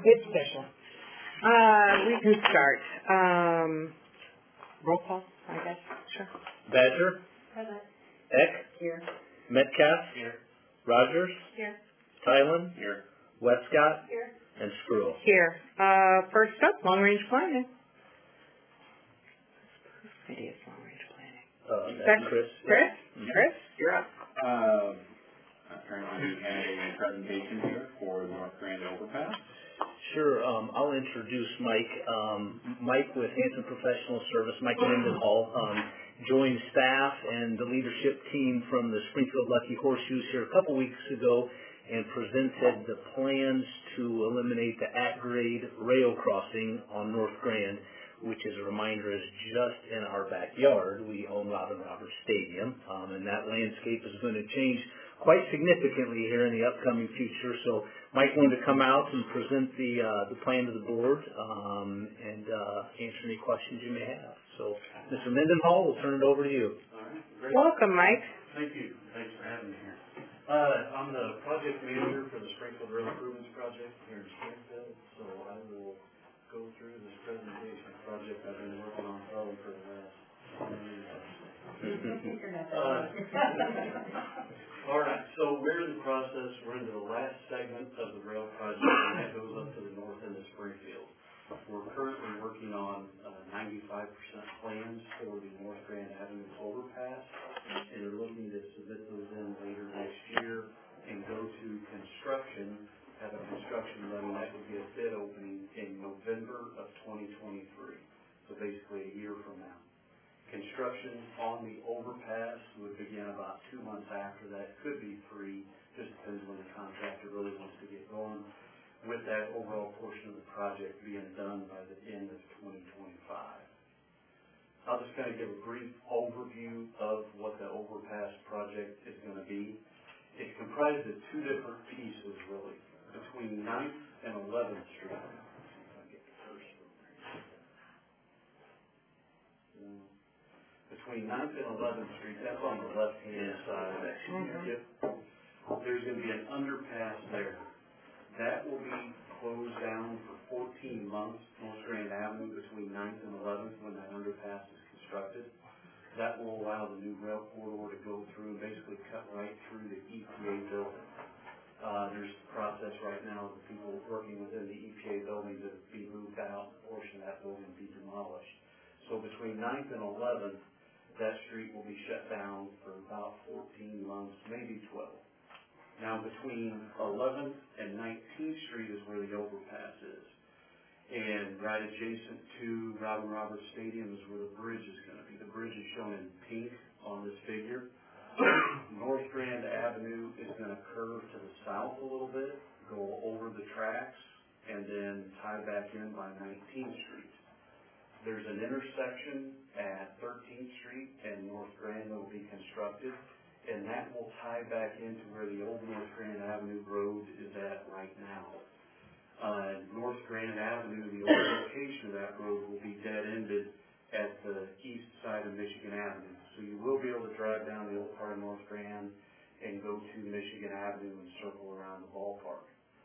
It's special. We can start. Roll call, I guess. Sure. Badger. Present. Eck. Here. Metcalf. Here. Rogers. Here. Tylen. Here. Westcott. Here. And Screw. Here. First up, long-range planning. It is long-range planning. That's Chris. Chris? Chris, you're up. I'm currently having a presentation here for the North Grand Overpass. Sure. I'll introduce Mike. Mike with Hanson Professional Service, Mike Lindenhall, joined staff and the leadership team from the Springfield Lucky Horseshoes here a couple weeks ago and presented the plans to eliminate the at-grade rail crossing on North Grand, which, as a reminder, is just in our backyard. We own Robin Roberts Stadium, and that landscape is going to change quite significantly here in the upcoming future. So Mike wanted to come out and present the plan to the board and answer any questions you may have. So, Mr. Mendenhall, we'll turn it over to you. All right. Great. Welcome, Mike. Thank you. Thanks for having me here. I'm the project manager for the Springfield Rail Improvements Project here in Springfield, so I will go through this presentation project I've been working on probably for the last 20 years. All right, so we're in the process, we're into the last segment of the rail project, and that goes up to the north end of Springfield. We're currently working on 95% plans for the North Grand Avenue overpass, and we're looking to submit those in later next year and go to construction, have a construction running. That would be a bid opening in November of 2023, so basically a year from now. Construction on the overpass would begin about 2 months after that. Could be 3, just depends when the contractor really wants to get going, with that overall portion of the project being done by the end of 2025. I'll just kind of give a brief overview of what the overpass project is going to be. It's comprised of 2 different pieces, really, between 9th and 11th Street. Between 9th and 11th Street, that's on the left-hand side. There's going to be an underpass there. That will be closed down for 14 months, North Grand Avenue, between 9th and 11th, when that underpass is constructed. That will allow the new rail corridor to go through and basically cut right through the EPA building. There's a process right now of the people working within the EPA building to be moved out, a portion of that building be demolished. So between 9th and 11th, that street will be shut down for about 14 months, maybe 12. Now between 11th and 19th Street is where the overpass is. And right adjacent to Robin Roberts Stadium is where the bridge is going to be. The bridge is shown in pink on this figure. North Grand Avenue is going to curve to the south a little bit, go over the tracks, and then tie back in by 19th Street. There's an intersection at 13th Street and North Grand that will be constructed, and that will tie back into where the old North Grand Avenue Road is at right now. North Grand Avenue, the old location of that road, will be dead-ended at the east side of Michigan Avenue. So you will be able to drive down the old part of North Grand and go to Michigan Avenue and circle around the ballpark.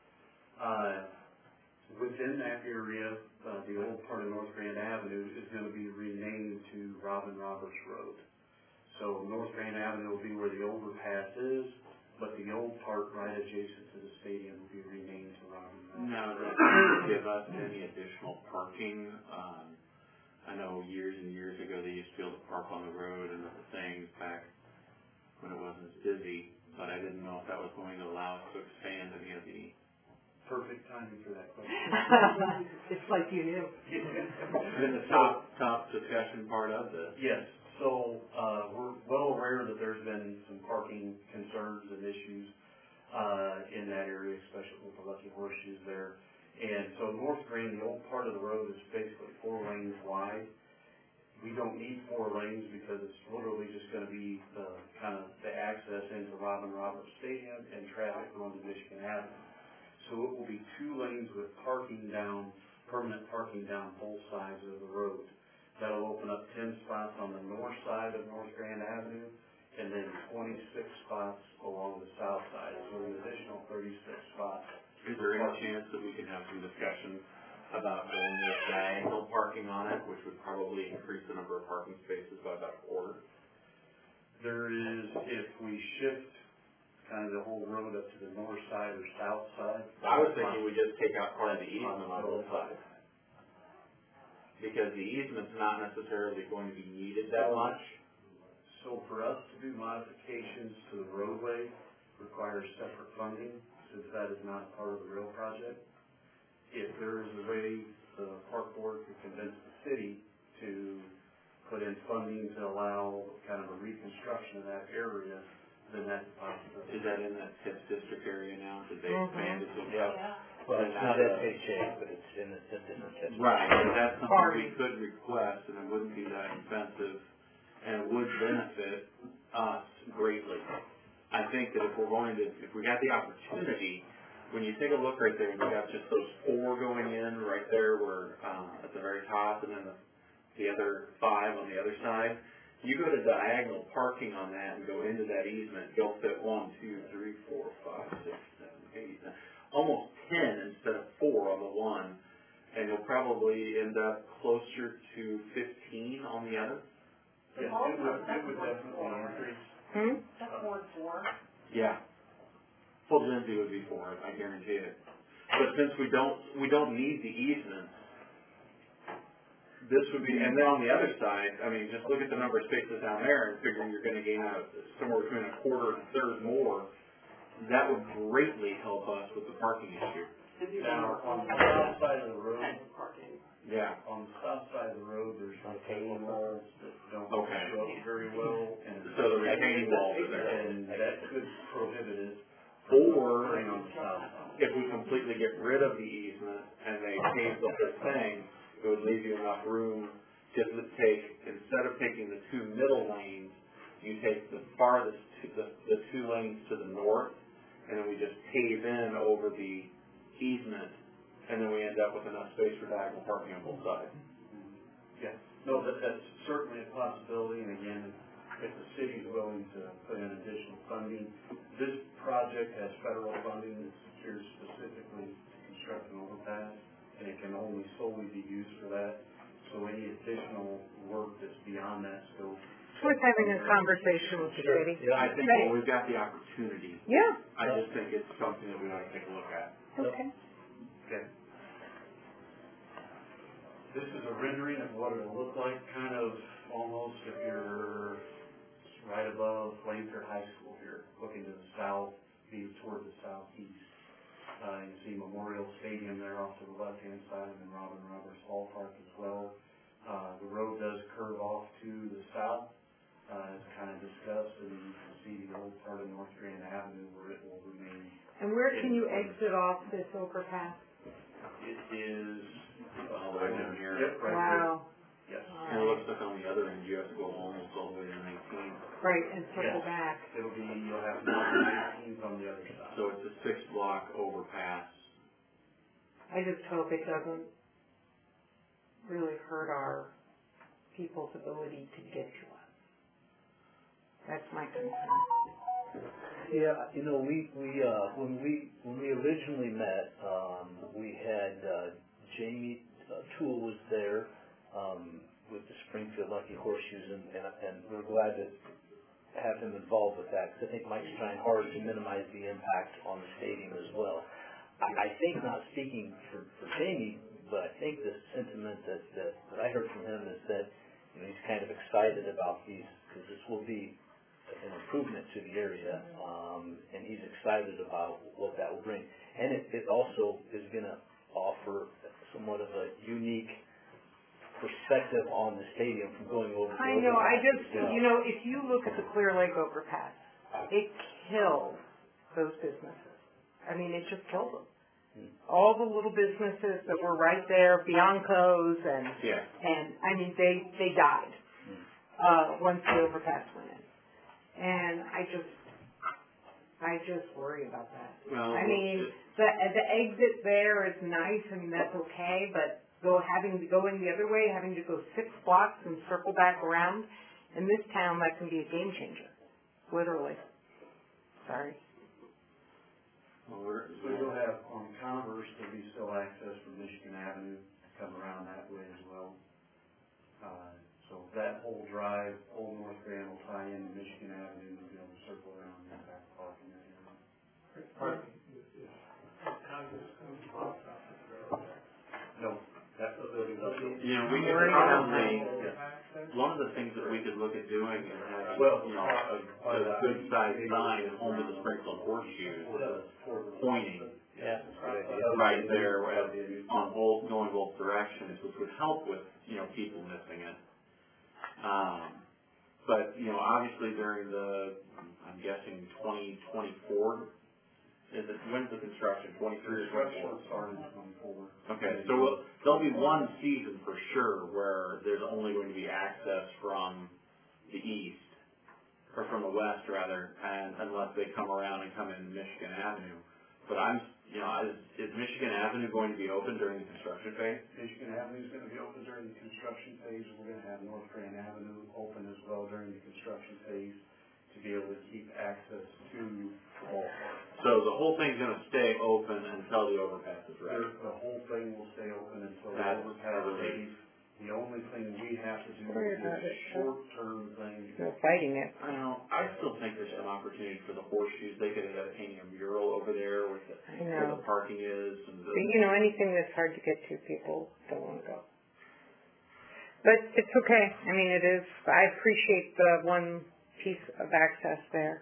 Within that area, the old part of North Grand Avenue is going to be renamed to Robin Roberts Road. So North Grand Avenue will be where the overpass is, but the old part right adjacent to the stadium will be renamed to Robin Roberts. Now, does it give us any additional parking? I know years and years ago they used to be able to park on the road and other things back when it wasn't as busy, but I didn't know if that was going to allow us to expand any of the... Perfect timing for that question. It's like you knew. In the top discussion part of this. Yes. So we're well aware that there's been some parking concerns and issues in that area, especially with the Lucky Horseshoes there. And so North Grand, the old part of the road, is basically 4 lanes wide. We don't need 4 lanes because it's literally just going to be the access into Robin Roberts Stadium and traffic going to Michigan Avenue. So it will be 2 lanes with permanent parking down both sides of the road. That'll open up 10 spots on the north side of North Grand Avenue and then 26 spots along the south side. So an additional 36 spots. Is there any chance that we can have some discussion discussion about going with diagonal parking on it, which would probably increase the number of parking spaces by about a quarter. There is, if we shift kind of the whole road up to the north side or south side. I was thinking we just take out part of the easement on both sides. Because the easement's not necessarily going to be needed that much. So for us to do modifications to the roadway requires separate funding, since that is not part of the rail project. If there is a way the park board could convince the city to put in funding to allow kind of a reconstruction of that area, then that's possible. Is that in that TIF district area now? Did they expand it to? Yeah. Well, it's not SHA, but it's in a different district. Right, but that's something we could request, and it wouldn't be that expensive, and it would benefit us greatly. I think that if we got the opportunity, when you take a look right there, we got just those 4 going in right there, where at the very top, and then the other 5 on the other side. You go to diagonal parking on that and go into that easement, you'll fit 1, 2, 3, 4, 5, 6, 7, 8, 9, almost 10 instead of 4 on the one, and you'll probably end up closer to 15 on the other. Yes, it would definitely increase. That's more than 4. Yeah. Full Lindsay would be for it, I guarantee it. But since we don't need the easement, this would be, and then on the other side, I mean, just look at the number of spaces down there and figuring you're going to gain out somewhere between a quarter and a third more. That would greatly help us with the parking issue. Now, on the south side of the road, Yeah. on the south side of the road, there's retaining walls that don't Okay. show very well, and So the retaining walls are there. and that could prohibit it Or from on the south side. if we completely get rid of the easement and they pave the whole thing, it would leave you enough room just to take, instead of taking the 2 middle lanes, you take the farthest, the 2 lanes to the north, and then we just pave in over the easement, and then we end up with enough space for diagonal parking on both sides. Yeah, no, that's certainly a possibility, and again, if the city's willing to put in additional funding, this project has federal funding that's secured specifically to construct an overpass, and it can only solely be used for that. So any additional work that's beyond that scope. It's worth having a conversation with the city. Yeah, I think when we've got the opportunity, Yeah. I just think it's something that we ought to take a look at. Okay. Okay. This is a rendering of what it'll look like, kind of almost if you're right above Langford High School here, looking to the south, view toward the southeast. You can see Memorial Stadium there off to the left-hand side, and then Robin Roberts Ballpark as well. The road does curve off to the south, as kind of discussed, and you can see the old part of North Grand Avenue where it will remain. And where can you exit off this overpass? It is All the way down here. Yep, right Wow. here. Yes. And it looks like on the other end, you have to go almost all the way to 19. Right, and circle Yes. back. It'll be, you'll have 19 on the other side. So it's a 6-block overpass. I just hope it doesn't really hurt our people's ability to get to us. That's my concern. Yeah, you know, when we originally met, we had Jamie Toole was there with the Springfield Lucky Horseshoes, and we're glad to have him involved with that, because I think Mike's trying hard to minimize the impact on the stadium as well. I think, not speaking for Jamie, but I think the sentiment that I heard from him is that, you know, he's kind of excited about these, because this will be an improvement to the area, and he's excited about what that will bring. And it also is going to offer somewhat of a unique perspective on the stadium from going over. I know, you know, if you look at the Clear Lake overpass, it killed those businesses. I mean, it just killed them. All the little businesses that were right there, Bianco's and I mean, they died once the overpass went in. And I just worry about that. Well, I mean, the exit there is nice. I mean, that's okay, but having to go in the other way, having to go 6 blocks and circle back around, in this town, that can be a game changer. Literally. Sorry. So you'll have, on Converse, there'll be still access from Michigan Avenue to come around that way as well. So that whole drive, Old North Grand will tie into Michigan Avenue, we'll be able to circle around the back parking area. No, that's the building. You know, we could probably, one of the things that we could look at doing is having, you know, a good sized sign home to the Springfield Horseshoes pointing right there on both, going both directions, which would help with, you know, people missing it. But, you know, obviously during the, I'm guessing 2024, when's the construction, 23 or 24? Starting in 24. Okay, so there'll be one season for sure where there's only going to be access from the east, or from the west rather, and unless they come around and come in Michigan Avenue. But is Michigan Avenue going to be open during the construction phase? Michigan Avenue is going to be open during the construction phase. We're going to have North Grand Avenue open as well during the construction phase to be able to keep access to the ballpark. So the whole thing's going to stay open until the overpass is ready? The whole thing will stay open until the overpass is ready. The only thing we have to do is a short-term thing. No fighting it. I still think there's some opportunity for the horseshoes. They could end up hanging a mural over there where the parking is. But, you know, anything that's hard to get to, people don't want to go. But it's okay. I mean, it is. I appreciate the one piece of access there.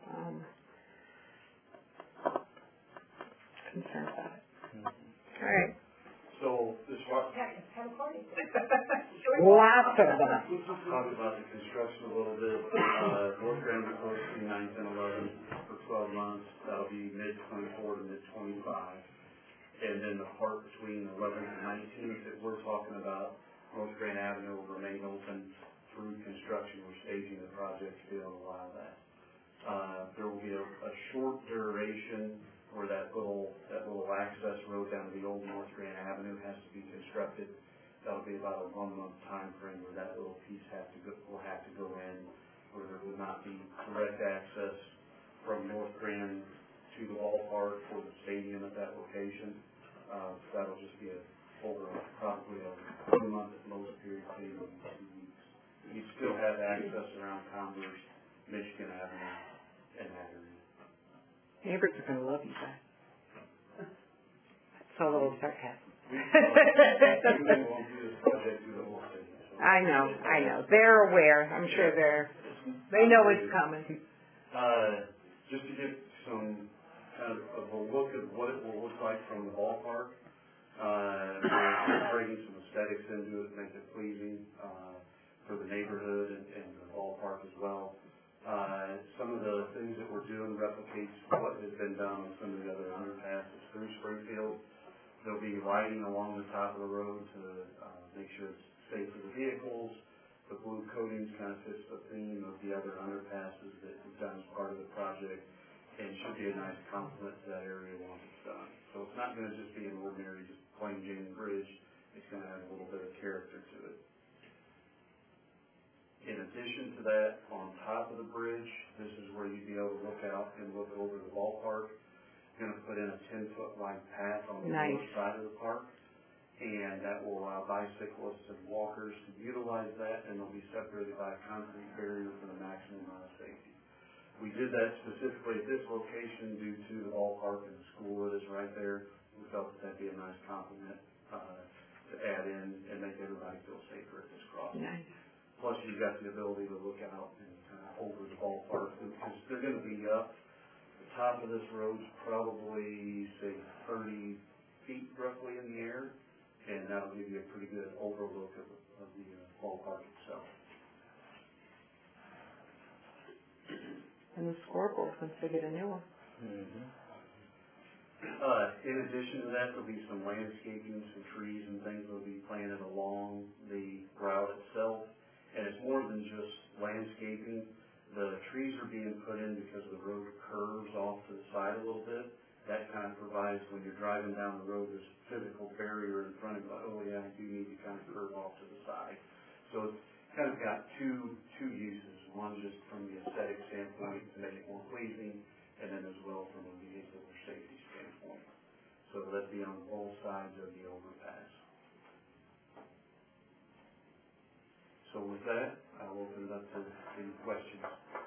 Concerned about it. All right. So, as far lots of them. Let's talk about the construction a little bit. North Grand will close between 9th and 11th for 12 months. That'll be mid-24 to mid-25. And then the part between 11th and 19th that we're talking about, North Grand Avenue will remain open through construction. We're staging the project to be able to allow that. There will be a short duration where that little access road down to the old North Grand Avenue has to be constructed. That'll be about a 1-month time frame where that little piece will have to go in, where there will not be direct access from North Grand to the ballpark or the stadium at that location. That'll just be probably a 1-month at most period, maybe 2 weeks. You still have access around Commerce, Michigan Avenue, and that area. Neighbors are going to love you back. It's a little sarcasm. I know. They're aware. I'm sure they know it's coming. Just to get some kind of a look at what it will look like from the ballpark, we're bringing some aesthetics into it, make it pleasing for the neighborhood and the ballpark as well. Some of the things that we're doing replicates what has been done on some of the other underpasses through Springfield. There'll be lighting along the top of the road to make sure it's safe for the vehicles. The blue coating kind of fits the theme of the other underpasses that we've done as part of the project, and should be a nice complement to that area once it's done. So it's not going to just be an ordinary, just plain Jane bridge. It's going to have a little bit of character to it. In addition to that, on top of the bridge, this is where you'd be able to look out and look over the ballpark. Going to put in a 10-foot wide path on the north side of the park, and that will allow bicyclists and walkers to utilize that, and they'll be separated by a concrete barrier for the maximum amount of safety. We did that specifically at this location due to the ballpark and the school that is right there. We felt that that'd be a nice complement to add in and make everybody feel safer at this crossing. Nice. Plus, you've got the ability to look out and kind of over the ballpark, because they're going to be up. Top of this road's probably, say, 30 feet roughly in the air, and that'll give you a pretty good overlook of the ballpark itself. And the scoreboard once they get a new one. Mm-hmm. In addition to that, there'll be some landscaping, some trees and things that'll be planted along the route itself, and it's more than just landscaping. The trees are being put in because the road curves off to the side a little bit. That kind of provides, when you're driving down the road, this physical barrier in front of you, like, oh yeah, I do need to kind of curve off to the side. So it's kind of got two uses. One just from the aesthetic standpoint to make it more pleasing, and then as well from a vehicular safety standpoint. So that'd be on both sides of the overpass. So with that, I'll open it up to any questions.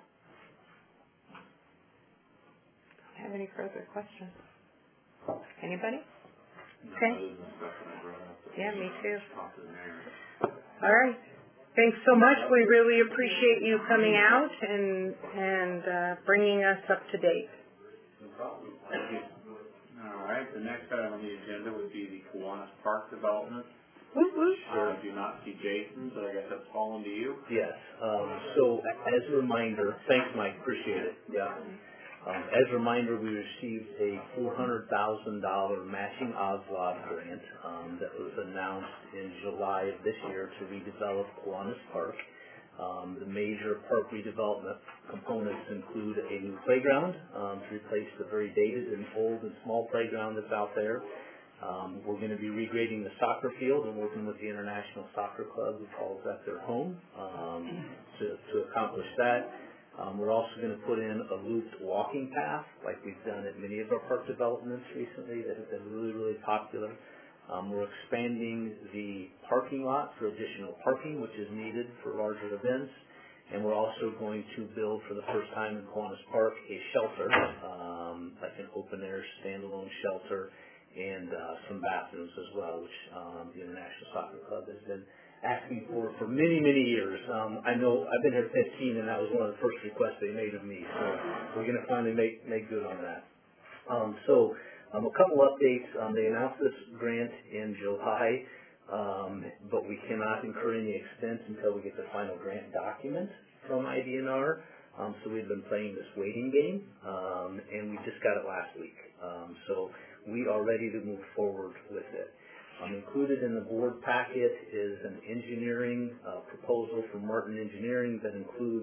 Have any further questions? Anybody? No, Okay. other than stuff that I brought up. Yeah, me too. Talk to the mayor. All right. Thanks so much. We really appreciate you coming out and bringing us up to date. No problem. Thank you. All right, the next item on the agenda would be the Kiwanis Park development. Woo woo. I do not see Jason, so I guess that's fallen to you. Yes. So as a reminder, thanks, Mike. Appreciate it. Yeah. As a reminder, we received a $400,000 matching OSLOD grant that was announced in July of this year to redevelop Kiwanis Park. The major park redevelopment components include a new playground to replace the very dated and old and small playground that's out there. We're going to be regrading the soccer field and working with the International Soccer Club, who calls that their home, to accomplish that. We're also going to put in a looped walking path, like we've done at many of our park developments recently that have been really, really popular. We're expanding the parking lot for additional parking, which is needed for larger events. And we're also going to build, for the first time in Kiwanis Park, a shelter, like an open-air standalone shelter, and some bathrooms as well, which the International Soccer Club has been asking for many, many years. I know I've been here 15, and that was one of the first requests they made of me. So we're going to finally make good on that. A couple updates. They announced this grant in July, but we cannot incur any expense until we get the final grant document from IDNR. So we've been playing this waiting game, and we just got it last week. So we are ready to move forward with it. Included in the board packet is an engineering proposal from Martin Engineering that includes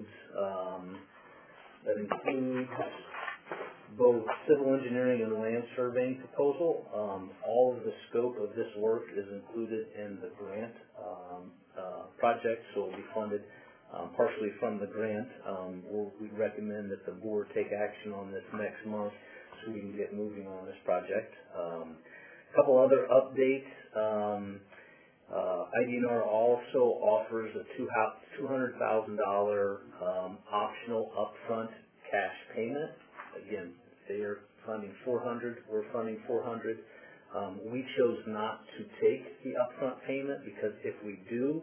both civil engineering and land surveying proposal. All of the scope of this work is included in the grant project, so it will be funded partially from the grant. We recommend that the board take action on this next month so we can get moving on this project. A couple other updates. IDNR also offers a $200,000 optional upfront cash payment. Again, they are funding $400,000, we're funding $400,000. We chose not to take the upfront payment because if we do,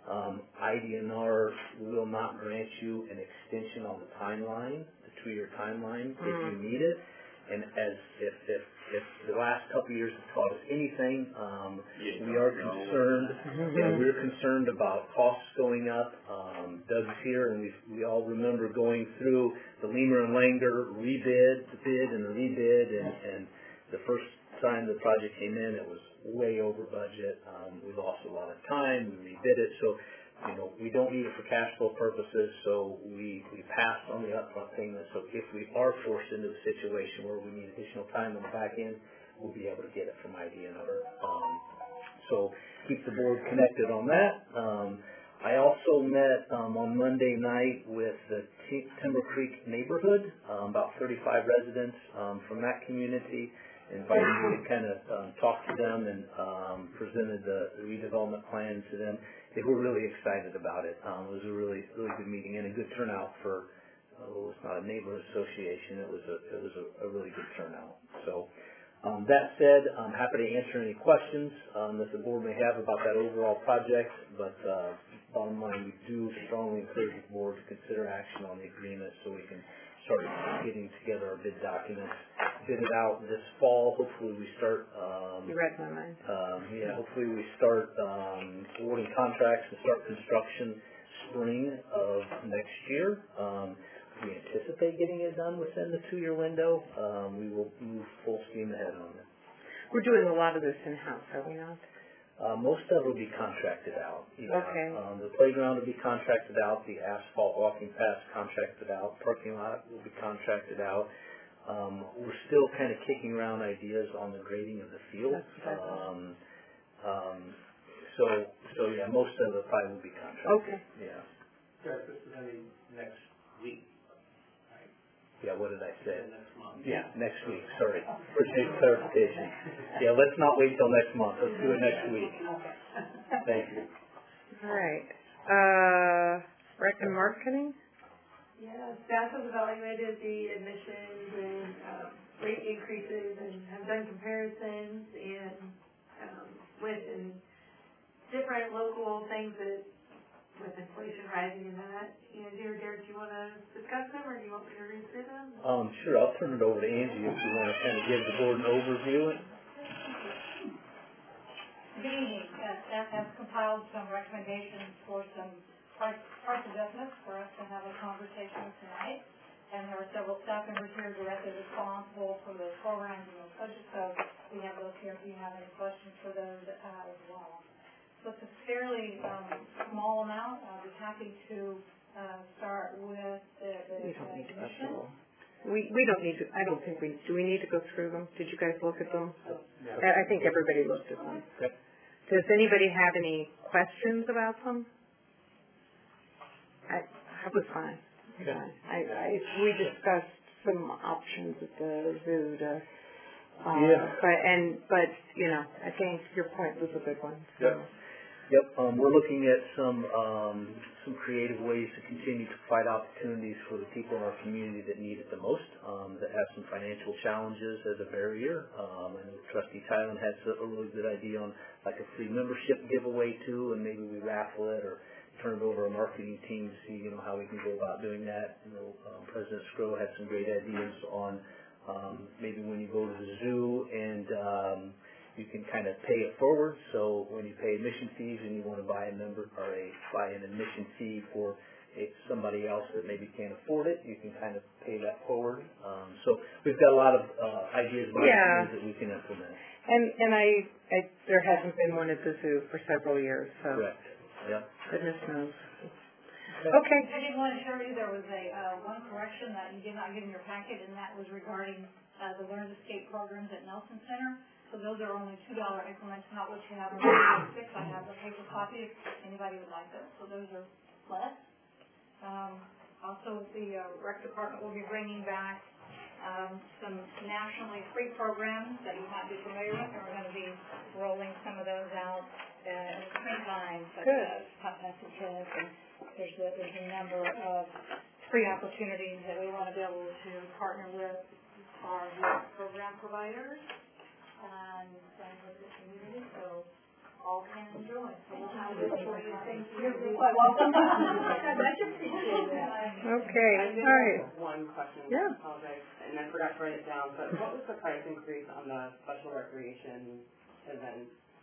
IDNR will not grant you an extension on the timeline, the 2-year timeline, if you need it. And if the last couple of years have taught us anything, we are concerned. We're concerned about costs going up. Doug's here, and we all remember going through the Lemur and Langer rebid, the bid and the rebid, and the first time the project came in, it was way over budget. We lost a lot of time. We rebid it, so we don't need it for cash flow purposes, so we passed on the upfront payment. So if we are forced into a situation where we need additional time on the back end, we'll be able to get it from IDNR. So keep the board connected on that. I also met on Monday night with the Timber Creek neighborhood, about 35 residents from that community, invited me to kind of talk to them and presented the redevelopment plan to them. They were really excited about it. It was a really, really good meeting and a good turnout for. It's not a neighborhood association. It was a really good turnout. So that said, I'm happy to answer any questions that the board may have about that overall project. But bottom line, we do strongly encourage the board to consider action on the agreement so we can start getting together our bid documents, bid it out this fall. Hopefully we start. You read my mind. Hopefully we start awarding contracts and start construction spring of next year. We anticipate getting it done within the 2-year window. We will move full steam ahead on it. We're doing a lot of this in-house, are we not? Most of it will be contracted out. Okay. The playground will be contracted out. The asphalt walking path contracted out. Parking lot will be contracted out. We're still kind of kicking around ideas on the grading of the field. Most of it probably will be contracted. Okay. Yeah. This is next week. Yeah, what did I say? Next month. Yeah, next week. Sorry. Appreciate the clarification. Yeah, let's not wait till next month. Let's do it next week. Thank you. All right. Rec and marketing? Yeah, staff has evaluated the admissions and rate increases and have done comparisons and with different local things that with inflation rising and that. Angie or Derek, do you want to discuss them or do you want me to read through them? Sure, I'll turn it over to Angie if you want to kind of give the board an overview. Good evening. Staff has compiled some recommendations for some price adjustments for us to have a conversation tonight. And there are several staff members here directly responsible for those programs and those budgets, so we have those here if you have any questions for those as well. So it's a fairly small amount. I'll be happy to start with the We don't need to go through them. We don't need to, I don't think do we need to go through them? Did you guys look at them? Yeah. I think everybody looked at them. Okay. Does anybody have any questions about them? I was fine. Okay. We discussed some options at the zoo to, yeah. But you know, I think your point was a good one. So. Yep. Yep. We're looking at some creative ways to continue to provide opportunities for the people in our community that need it the most, that have some financial challenges as a barrier. And Trustee Tylen had a really good idea on like a free membership giveaway too, and maybe we raffle it or turn it over to our marketing team to see, how we can go about doing that. President Scrow had some great ideas on maybe when you go to the zoo and you can kind of pay it forward. So when you pay admission fees and you want to buy an admission fee for somebody else that maybe can't afford it, you can kind of pay that forward. So we've got a lot of ideas about things that we can implement. And I there hasn't been one at the zoo for several years. So. Correct. Yep. Goodness knows. Okay. I did want to show you there was one correction that you did not get in your packet, and that was regarding the Learn to Skate programs at Nelson Center. So those are only $2 increments, not what you have in the 6. I have the paper copy if anybody would like those. So those are less. Also, the rec department will be bringing back some nationally free programs that you might be familiar with, and we're going to be rolling some of those out in the springtime, such as Hot Messages, and there's a number of free opportunities that we want to be able to partner with our youth program providers and friends of the community, so all can enjoy. So we'll have this for you. Thank you. You're quite welcome. Okay, all right. One question, Yeah. I apologize, and I forgot to write it down, but what was the price increase on the special recreation event?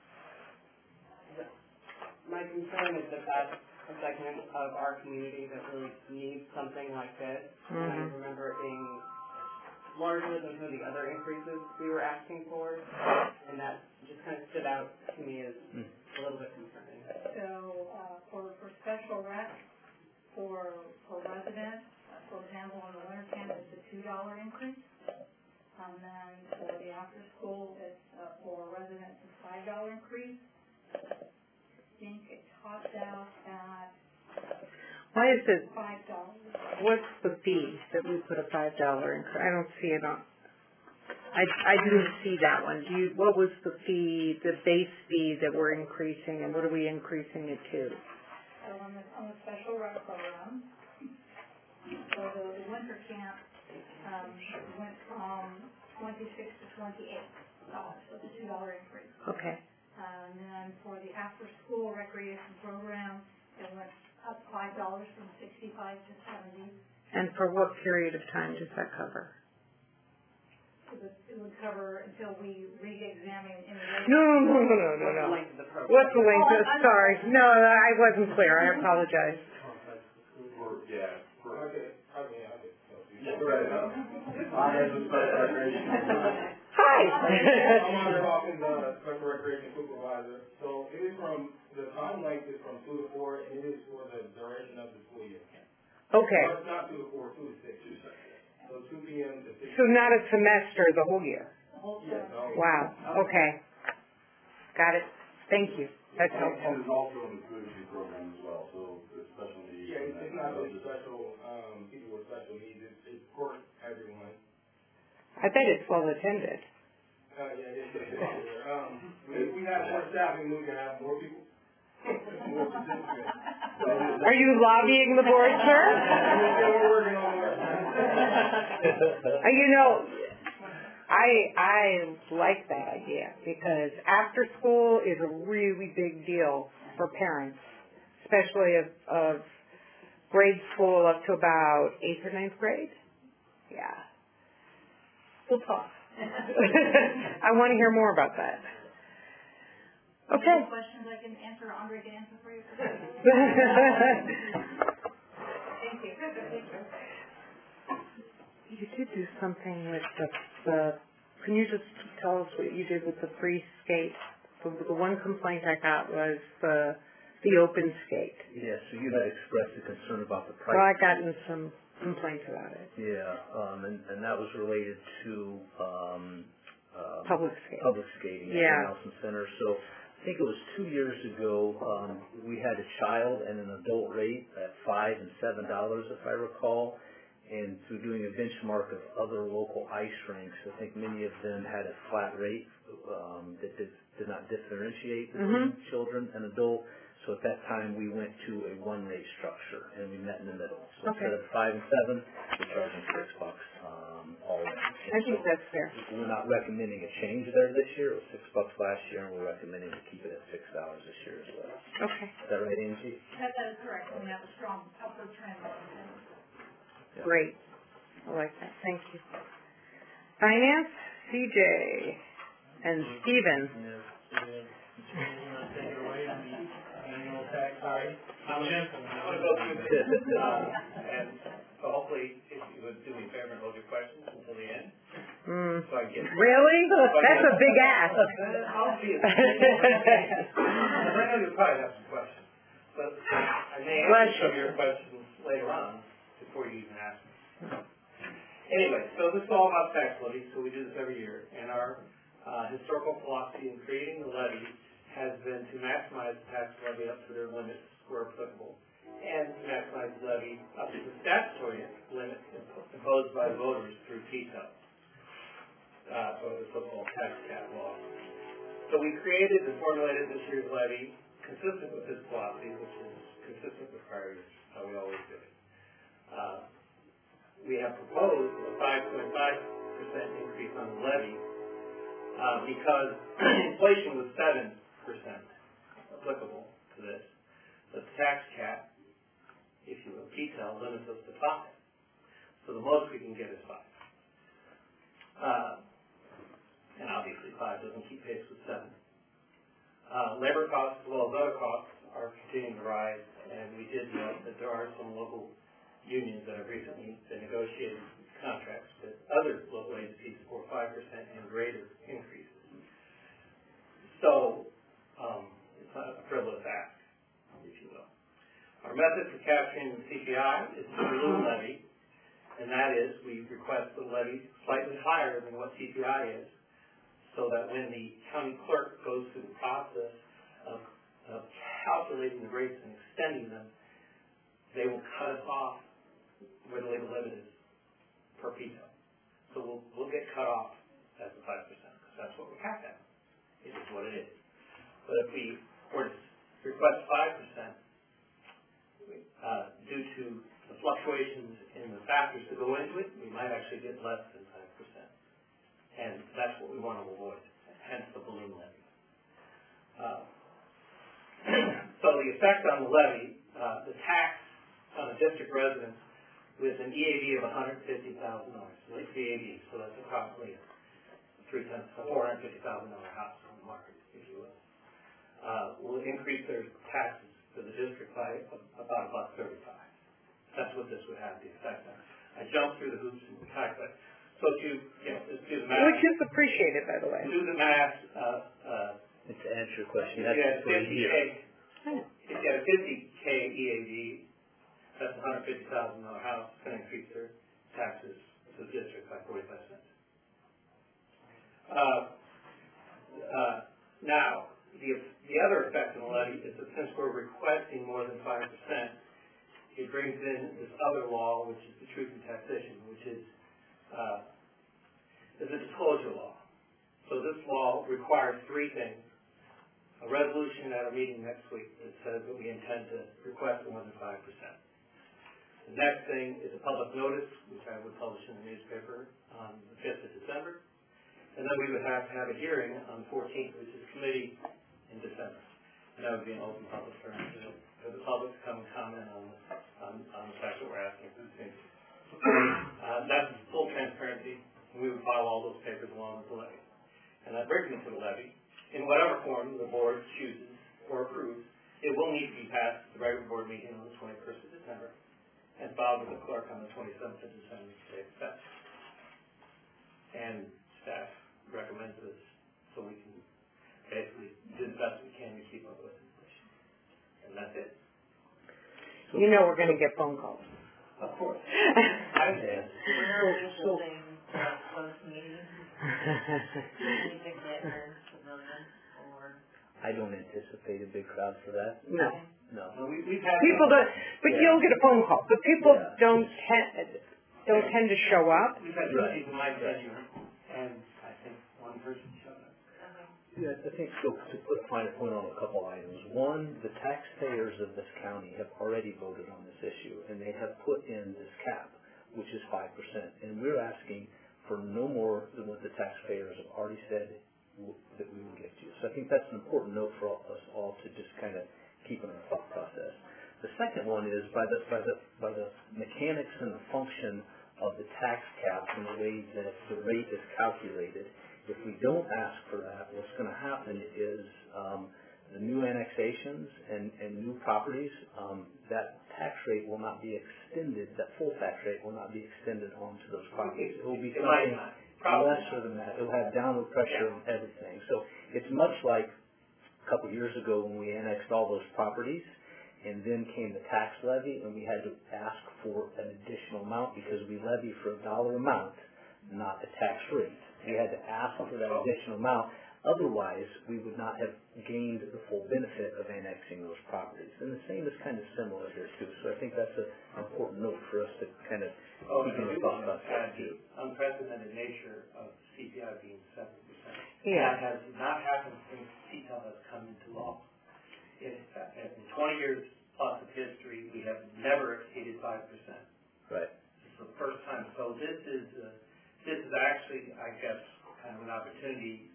My concern is that that's a segment of our community that really needs something like this. Mm-hmm. And I remember it being larger than some of the other increases we were asking for, and that just kind of stood out to me as a little bit concerning. So for special rec, for residents, for example, in the winter camp, it's a $2 increase. And then for the after school, it's for residents, a $5 increase. I think it tops out at Why is it? $5. What's the fee that we put a $5 increase? I don't see it on. I didn't see that one. What was the fee, the base fee that we're increasing, and what are we increasing it to? So on the special rec program, for the winter camp, went from $26 to $28. So it's a $2 increase. Okay. And then for the after-school recreation program, it went up $5 from 65 to 70. And for what period of time does that cover? It would cover until we re-examine in the No. What's the length of the program? What's the length of, sorry. No, I wasn't clear. I apologize. Hi. I'm talking the special recreation supervisor. So it is from, the time length is from 2 to 4, and it is for the duration of the school year. Okay. So it's not 2 to 4, 2 to 6. So 2 p.m. to 6. So not a semester, the whole year? Yes. Wow. Okay. Got it. Thank you. That's helpful. And it's also in the community program as well, so the special needs. Yeah, it's not really special, people with special needs. It's for everyone. I bet it's well attended. Yeah, it's popular. If we have more staffing, we can have more people. Are you lobbying the board, sir? You know, I like that idea because after school is a really big deal for parents, especially of grade school up to about 8th or 9th grade. Yeah. We'll talk. I want to hear more about that. Okay. Any questions I can answer, Andre can answer for you? Thank you. You did do something with the can you just tell us what you did with the free skate? The one complaint I got was the open skate. Yeah, so you had expressed a concern about the price. Well, I gotten some complaints about it. Yeah, and that was related to Public skating. Public skating at the Nelson Center. So I think it was 2 years ago, we had a child and an adult rate at $5 and $7, if I recall. And through doing a benchmark of other local ice rinks, I think many of them had a flat rate that did not differentiate between children and adult. So at that time, we went to a one-rate structure, and we met in the middle. So instead of 5 and 7, we're charging $6 all in. I think that's fair. We're not recommending a change there this year. It was $6 last year, and we're recommending to keep it at $6 this year as well. Okay. Is that right, Angie? That is correct. We have a strong upward trend. Yeah. Great. I like that. Thank you. Finance, CJ and Stephen. I'm going to go through this, and so hopefully, if you would do me a favor and hold your questions until the end. So I get Really? That's a big ask. I'll be I know you probably have some questions, but I may answer some of your questions later on before you even ask me. Anyway, so this is all about tax levies, so we do this every year, and our historical philosophy in creating the levy has been to maximize the tax levy up to their limits where applicable, and to maximize the levy up to the statutory limit imposed by the voters through PTO, or the so-called tax cap law. So we created and formulated this year's levy consistent with this philosophy, which is consistent with prior years, how we always do it. We have proposed a 5.5% increase on the levy because inflation was 7% applicable to this. The tax cap, if you will, PTEL, limits us to 5. So the most we can get is 5. And obviously 5 doesn't keep pace with 7. Labor costs as well as other costs are continuing to rise, and we did note that there are some local unions that have recently been negotiating contracts with other local agencies for 5% and greater increases. So it's not a frivolous ask, if you will. Our method for capturing the CPI is through balloon levy, and that is we request the levy slightly higher than what CPI is, so that when the county clerk goes through the process of calculating the rates and extending them, they will cut us off where the legal limit is per PTO. So we'll get cut off at the 5%, because that's what we're capped at. It is what it is. But if we were to request 5%, due to the fluctuations in the factors that go into it, we might actually get less than 5%. And that's what we want to avoid, hence the balloon levy. So the effect on the levy, the tax on a district residence with an EAV of $150,000, like the EAV, so that's approximately $450,000 house on the market, if you will increase their taxes to the district by about $1.35. That's what this would have the effect on. I jumped through the hoops and calculated. So to just do the math. Which is appreciated, by the way. Do the math. To answer your question, If you had for a year. If you had a 50K EAV, that's a $150,000 house, it's going to increase their taxes to the district by 45 cents. Now, the other effect of the levy is that since we're requesting more than 5%, it brings in this other law, which is the Truth in Taxation, which is a disclosure law. So this law requires three things a resolution at our meeting next week that says that we intend to request more than 5%. The next thing is a public notice, which I would publish in the newspaper on the 5th of December. And then we would have to have a hearing on the 14th, which is committee in December. And that would be an open public hearing for the public to come and comment on the fact that we're asking for the changes. That's full transparency. We would file all those papers along with the levy. And that brings me to the levy. In whatever form the board chooses or approves, it will need to be passed at the regular board meeting on the 21st of December and filed with the clerk on the 27th of December to take effect. And staff recommends this so we can basically do the best we can to keep up with inflation. And that's it. You know we're going to get phone calls. Of course. Where are we holding those meetings? Any big letters, pavilion, or? I don't anticipate a big crowd for that. No. No. We've had People don't, but you'll get a phone call. But people don't tend to show up. We've had two people in my venue, and I think one person showed up. Yeah, I think so. To put a finer point on a couple items. One, the taxpayers of this county have already voted on this issue, and they have put in this cap, which is 5%. And we're asking for no more than what the taxpayers have already said that we will give to you. So I think that's an important note for us all to just kind of keep in our thought process. The second one is by the mechanics and the function of the tax cap and the way that the rate is calculated. If we don't ask for that, what's going to happen is the new annexations and new properties, that tax rate will not be extended, that full tax rate will not be extended onto those properties. It will be something lesser than that. It will have downward pressure on everything. So it's much like a couple years ago when we annexed all those properties, and then came the tax levy, and we had to ask for an additional amount because we levy for a dollar amount, not a tax rate. We had to ask for that additional amount. Otherwise, we would not have gained the full benefit of annexing those properties. And the same is kind of similar here, too. So I think that's an important note for us to kind of keep in the thought process, too. Unprecedented nature of CPI being 7%. Yeah. That has not happened since CPI has come into law. In 20 years plus of history, we have never exceeded 5%. Right. This is the first time. So this is actually, I guess, kind of an opportunity.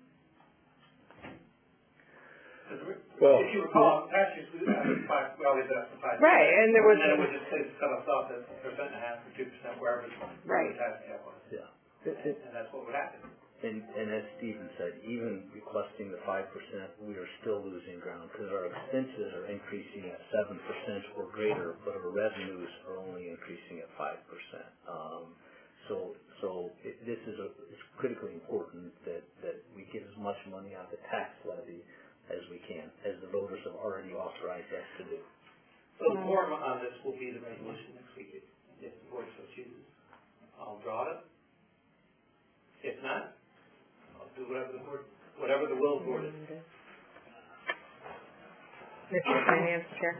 Well, if you recall, last year we always asked for 5%. Right, and there was. And then it would just set us off at 1.5% or 2%, wherever the tax cap was. Yeah. And that's what would happen. And as Stephen said, even requesting the 5%, we are still losing ground because our expenses are increasing at 7% or greater, but our revenues are only increasing at 5%. It's critically important that we get as much money out of the tax levy as we can, as the voters have already authorized us to do. So the form on this will be the resolution next week, if the board so chooses. I'll draw it. If not, I'll do whatever the will of the board is. Mr. Finance Chair.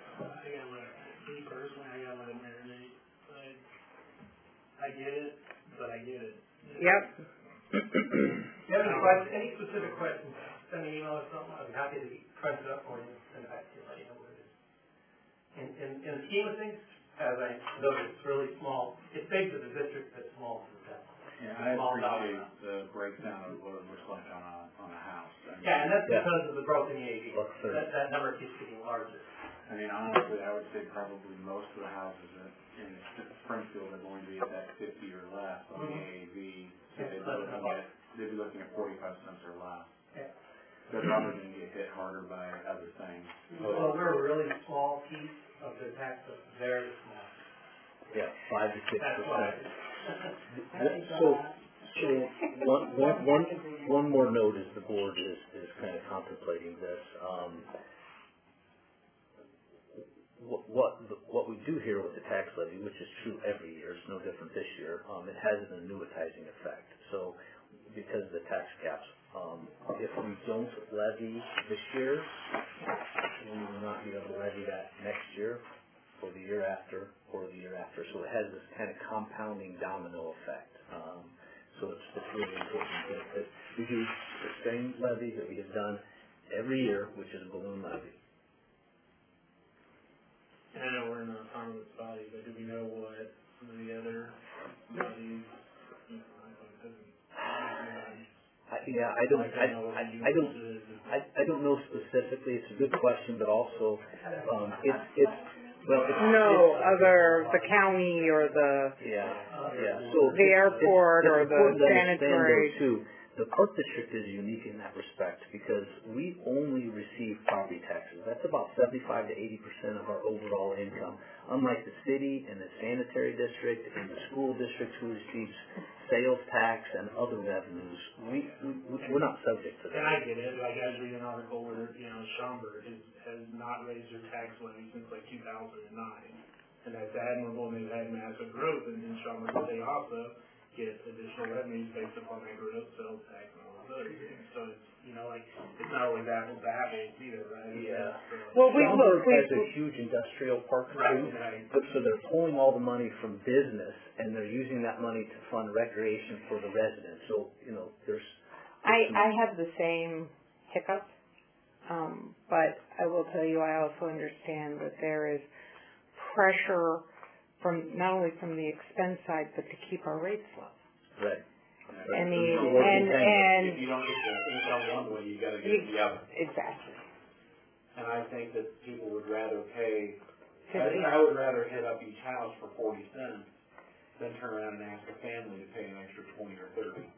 I get it, but I get it. Yep. If you have any questions, any specific questions, send me an email or something. I'd be happy to print it up for you and send it back to you, let you know what it is. In the scheme of things, as I know it's really small, it's big to the district, but small to the town. Yeah, I appreciate the breakdown of what it looks like on a house. Yeah, and that's because of the growth in the AV. That number keeps getting larger. I mean, honestly, I would say probably most of the houses in Springfield are going to be at that 50 or less on the AAV. So they'd be looking at 45 cents or less. Yeah. They're probably going to get hit harder by other things. Well, we're a really small piece of the tax, but very small. Yeah, 5 to 6%. That's why. So one more note as the board is kind of contemplating this. What we do here with the tax levy, which is true every year, it's no different this year, it has an annuitizing effect. So because of the tax caps, if we don't levy this year, we will not be able to levy that next year, or the year after, or the year after. So it has this kind of compounding domino effect. So it's really important that we do the same levy that we have done every year, which is a balloon levy. And I know we're in a harmless body, but do we know what some of the other bodies, I don't know specifically. It's a good question, but also the county or the the airport or the sanitary. Too, the Park District is unique in that respect because we only receive property taxes. That's about 75 to 80% of our overall income. Unlike the city and the sanitary district and the school district who receives sales tax and other revenues, we're not subject to that. And I get it. Like I was reading an article where Schaumburg has not raised their tax levy since like 2009, and that's admirable. And they've had massive growth in Schaumburg, but they also get additional revenues based upon their growth, sales tax, and all those other things. So it's it's not always apples to apples either, right? Yeah. Well, Schaumburg has a huge industrial park too, right. So they're pulling all the money from business and they're using that money to fund recreation for the residents. So there's I have the same hiccup, but I will tell you, I also understand that there is pressure from not only from the expense side, but to keep our rates low. Right. And if you don't get the income one way, you got to get the other. Exactly. And I think that people would rather pay. I would rather hit up each house for 40 cents than turn around and ask a family to pay an extra $20 or $30.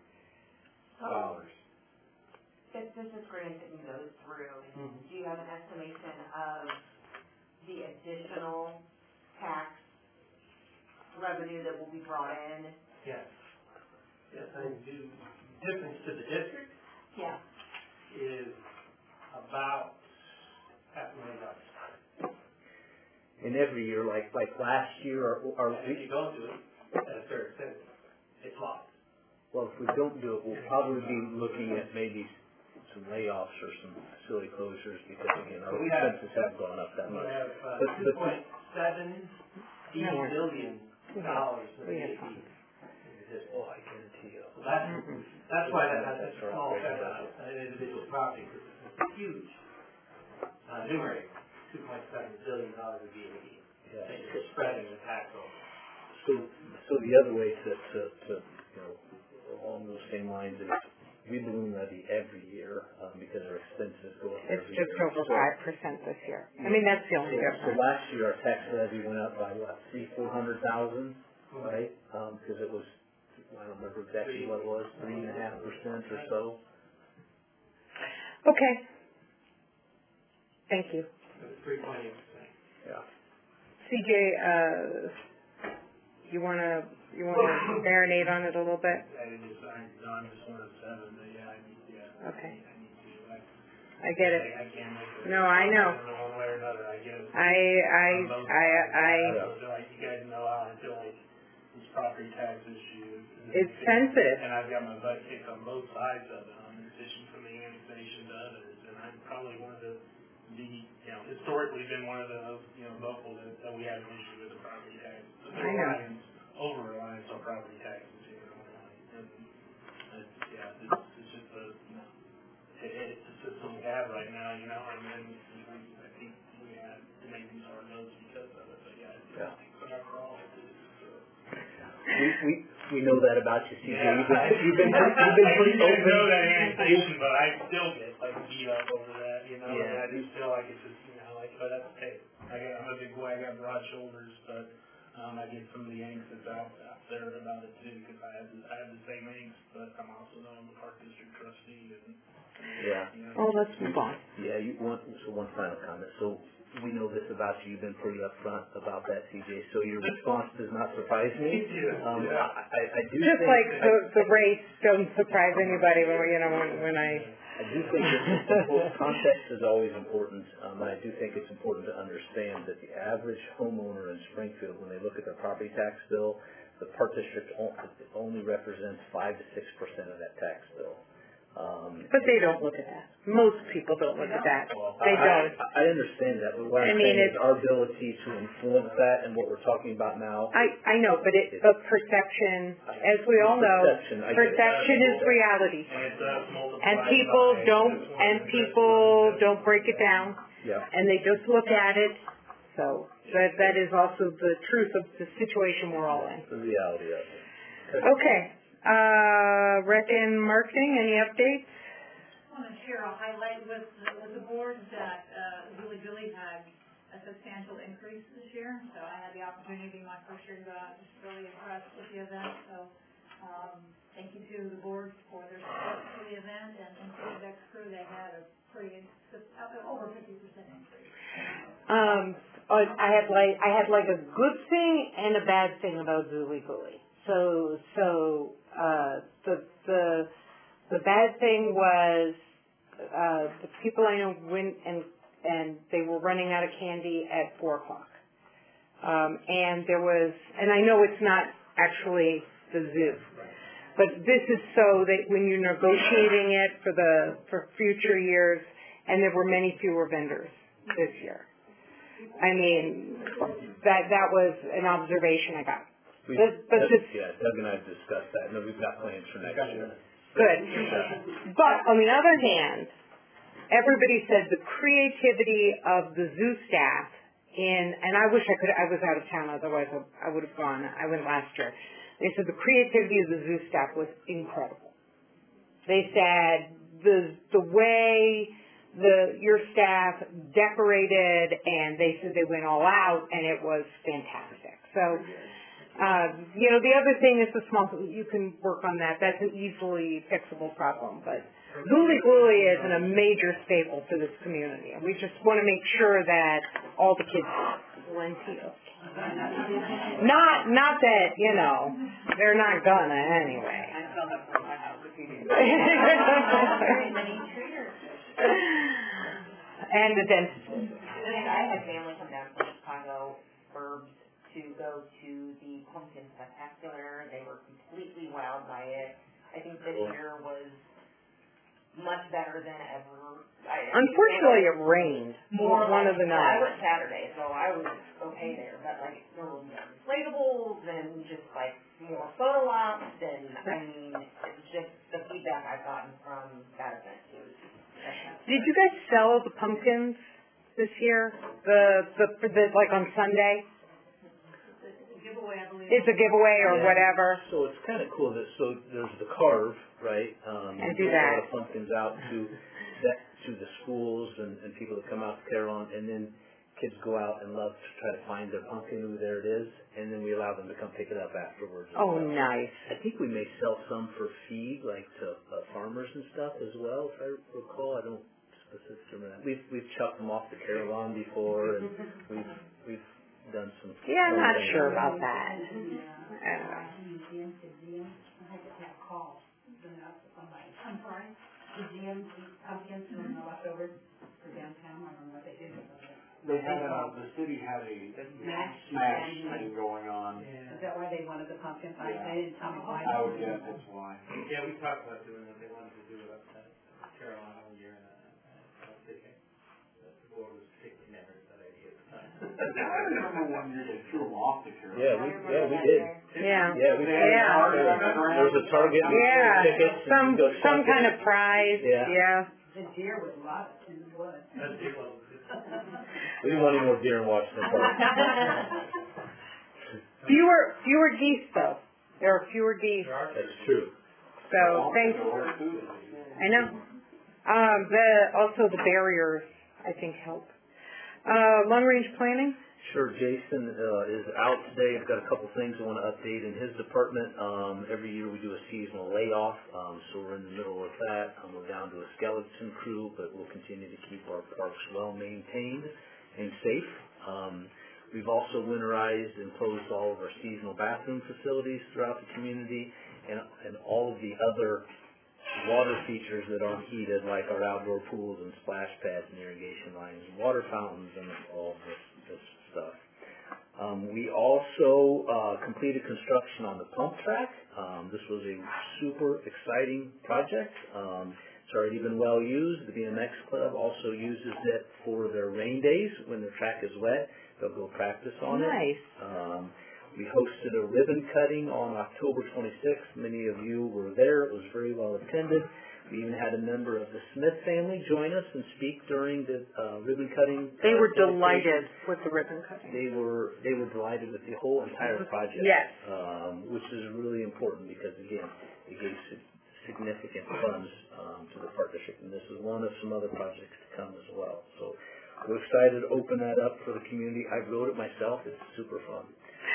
If this is granted and goes through, do you have an estimation of the additional tax revenue that will be brought in? Yes. Yes, I do. Difference to the district is about $500,000. And every year, like last year, if you don't do it, that's very expensive. It's lost. Well, if we don't do it, we'll probably be looking at maybe some layoffs or some facility closures because again, our expenses have gone up that much. We have $2.7 billion in VAT. Oh, I guarantee you. So that's why that has such a small effect on an individual property. It's huge. Numerator, $2.7 billion of VAT. Yeah. And you're spreading the tax over. So the other way to along those same lines is we balloon levy every year because our expenses go up. It's just over 5% this year. I mean, that's the only difference. So last year our tax levy went up by what, $400,000, right? Because it was, I don't remember exactly what it was, 3.5% or so. Okay. Thank you. 3.8%. Yeah. CJ, you wanna marinate on it a little bit? I'm just one of 7, but Okay. I need to. I get it. I can't make it. No, I know. One way or another, I get it. You guys know how I feel like this property tax issue. It's sensitive. And I've got my butt kicked on both sides of it, in addition from the annexation to others. And I'm probably one of the historically been one of the, vocal that we have an issue with the property tax. I know. Over-reliance on property taxes, And it's just it's the system we have right now, and then I think we have to make these hard notes because of it. But I think overall We know that about you, CJ. Yeah. You've been pretty open. I know that annexation, but I still get beat up over that, Yeah. And I just feel like it's just, but that's okay. I'm a big boy. I got broad shoulders, but I get some of the angst that's out there about it too, because I have the same angst, but I'm also the Park District trustee, and Oh, let's move on. Yeah, one final comment. So we know this about you. You've been pretty upfront about that, CJ. So your response does not surprise me. I do just think like the race don't surprise anybody when I do think that context is always important, and I do think it's important to understand that the average homeowner in Springfield, when they look at their property tax bill, the Park District only represents 5 to 6% of that tax bill. But they don't look at that. Most people don't look at that. They don't. I understand that, but what I'm I mean, saying is our ability to influence that and what we're talking about now. I know, but perception, as we all know, perception is reality. And people don't break it down. Yeah. And they just look at it. So that is also the truth of the situation we're all in. The reality of it. Okay. Rec and marketing, any updates? I want to share a highlight with the board that Zooey Billy had a substantial increase this year. So I had the opportunity my first year to go out, just really impressed with the event. So thank you to the board for their support for the event, and to the Vex crew, they had a pretty over 50% increase. I had like a good thing and a bad thing about Zooey Billy. So the bad thing was the people I know went and they were running out of candy at 4:00. And there was, and I know it's not actually the zoo, but this is so that when you're negotiating it for future years, and there were many fewer vendors this year. I mean, that was an observation I got. Doug and I have discussed that, and we've got plans for next year. Good. But on the other hand, everybody said the creativity of the zoo staff and I wish I was out of town, otherwise I would have gone. I went last year. They said the creativity of the zoo staff was incredible. They said the way your staff decorated, and they said they went all out, and it was fantastic. So, the other thing is you can work on that. That's an easily fixable problem. But Zooey Billy is a major staple to this community, and we just want to make sure that all the kids plenty of candy. Not that, they're not gonna anyway. I still have some in my house if you do. And the dentist. I had family come down from Chicago, Burbs, to go to the Pumpkin Spectacular. They were completely wowed by it. I think this year was much better than ever. Unfortunately, it rained one of the nights. I went Saturday, so I was okay there. But there were inflatables and just more photo ops, and it's just the feedback I've gotten from that event was. Did you guys sell the pumpkins this year? On Sunday? Giveaway, I believe. It's a giveaway or whatever. So it's kind of cool that there's the carve, right? And do that. A lot of pumpkins out to the schools and people that come out to Carillon, and then kids go out and love to try to find their pumpkin, there it is, and then we allow them to come pick it up afterwards. Oh, nice. I think we may sell some for feed, to farmers and stuff as well, if I recall. I don't specifically remember that. We've chucked them off to Carillon before, and we've done some. Yeah, I'm not sure about that. I'm sorry? The GM pumpkins and the leftovers for downtown, I don't know what they did with them. They had the city had a smash thing going on. Is that why they wanted the pumpkin pie? Yeah. They didn't tell me why. I would guess that's why. Yeah, we talked about doing that. They wanted to do it up at Carolina one year, and the board was particularly never that idea at the time. I remember one year they threw them off the Carolina. Yeah, we did. Yeah. Yeah, we did. There was a target. Tickets. Some kind of prize. Yeah. The deer was lost in the woods. We didn't want any more deer in Washington Park. Fewer geese, though. There are fewer geese. That's true. So thanks. I know. Also the barriers, I think, help. Long range planning. Sure. Jason is out today. I've got a couple things I want to update in his department. Every year we do a seasonal layoff, so we're in the middle of that. We're down to a skeleton crew, but we'll continue to keep our parks well maintained and safe. We've also winterized and closed all of our seasonal bathroom facilities throughout the community, and all of the other water features that aren't heated, like our outdoor pools and splash pads and irrigation lines, and water fountains, and all this stuff. We also completed construction on the pump track. This was a super exciting project. It's already been well used. The BMX Club also uses it for their rain days when the track is wet. They'll go practice on it. Nice. We hosted a ribbon cutting on October 26th. Many of you were there. It was very well attended. We even had a member of the Smith family join us and speak during the ribbon cutting. They were delighted with the ribbon cutting. They were delighted with the whole entire project. Yes. Which is really important because, again, it gave significant funds to the partnership, and this is one of some other projects to come as well. So we're excited to open that up for the community. I wrote it myself. It's super fun.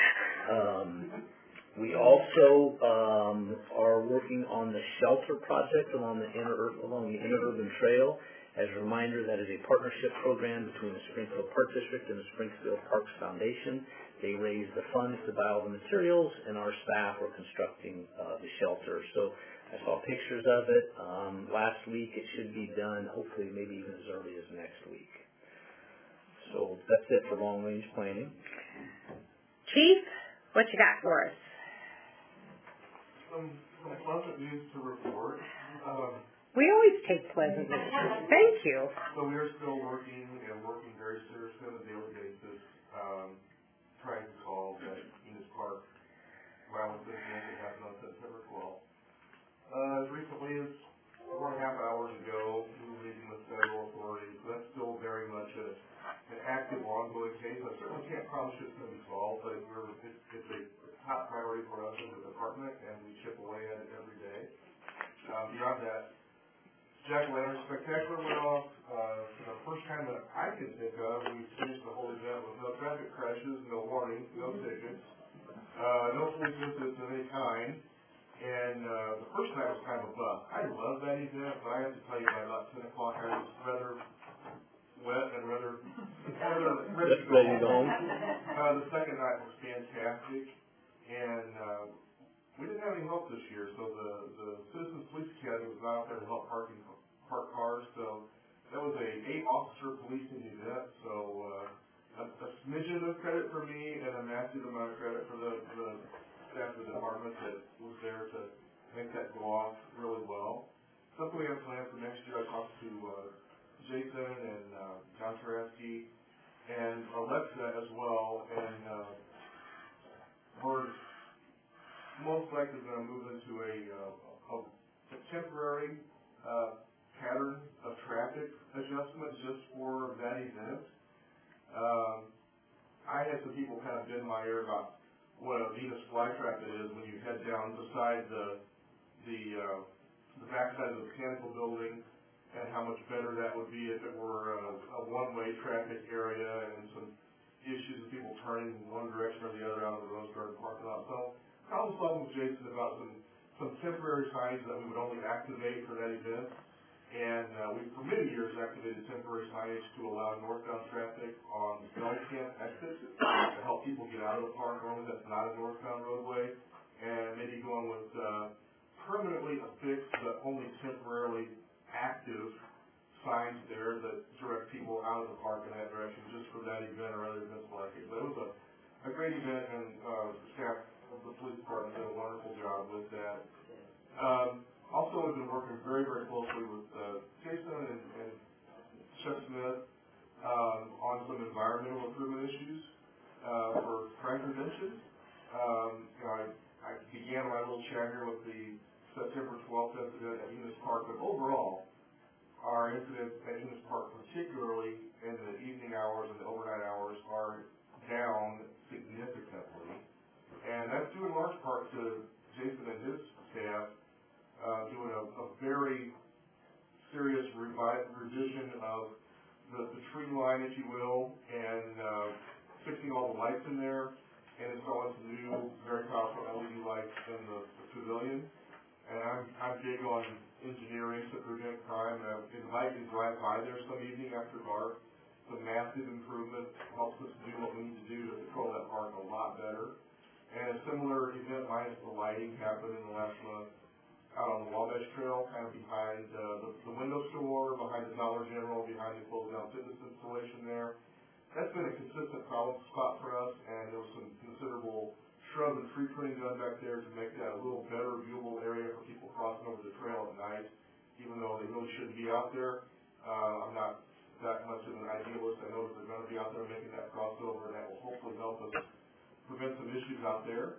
We also are working on the shelter project along the interurban trail. As a reminder, that is a partnership program between the Springfield Park District and the Springfield Parks Foundation. They raise the funds to buy all the materials, and our staff are constructing the shelter. So I saw pictures of it last week. It should be done, hopefully, maybe even as early as next week. So that's it for long-range planning. Chief, what you got for us? Some pleasant news to report. We always take pleasant news. Thank you. So we are still working very seriously on a daily basis, trying to solve that Enos Park violence incident that happened on September 12th. As recently as 4.5 hours ago, we were meeting with federal authorities, so that's still very much an active, ongoing case. I certainly can't promise it's going to be solved, but it's a top priority for us as a department, and we chip away at it every day. Beyond that, Jack-o'-lantern spectacular went off. For the first time that I can think of, we finished the whole event with no traffic crashes, no warnings, no tickets, no police incidents of any kind. And the first night was kind of a bust. I love that event, but I have to tell you, by about 10 o'clock, I was rather wet and rather ready to go home. The second night was fantastic, and we didn't have any help this year, so the Citizens Police Academy was out there to help park cars, so that was a 8-officer policing event, so a smidgen of credit for me and a massive amount of credit for the staff of the department that was there to make that go off really well. Something we have planned for next year. I talked to Jason and John Tarasky and Alexa as well, and we're most likely going to move into a temporary pattern of traffic adjustment just for that event. I had some people kind of bend my ear about what a Venus flytrap it is when you head down beside the backside of the mechanical building, and how much better that would be if it were a one-way traffic area and some issues of people turning in one direction or the other out of the Rose Garden parking lot. So I was talking with Jason about some temporary signs that we would only activate for that event. And we've for many years activated temporary signage to allow northbound traffic on the Valley Camp exits to help people get out of the park. Normally that's not a northbound roadway. And maybe going with permanently affixed but only temporarily active signs there that direct people out of the park in that direction just for that event or other events like it. But it was a great event, and the staff of the police department did a wonderful job with that. Also, we've been working very, very closely with Jason and Chef Smith on some environmental improvement issues for crime prevention. I began my little chat here with the September 12th incident at Enos Park, but overall, our incidents at Enos Park, particularly in the evening hours and the overnight hours, are down significantly. And that's due in large part to Jason and his staff doing a very serious revision of the tree line, if you will, and fixing all the lights in there and installing some new, very powerful LED lights in the pavilion. And I'm big on engineering to prevent crime, and I invite you to drive by there some evening after dark. It's a massive improvement, helps us do what we need to do to control that park a lot better. And a similar event minus the lighting happened in the last month out on the Wabash Trail, kind of behind the window store, behind the Dollar General, behind the closed down fitness installation there. that's been a consistent problem spot for us, and there was some considerable shrub and tree pruning done back there to make that a little better viewable area for people crossing over the trail at night, even though they really shouldn't be out there. I'm not that much of an idealist. I know that they're going to be out there making that crossover, and that will hopefully help us prevent some issues out there.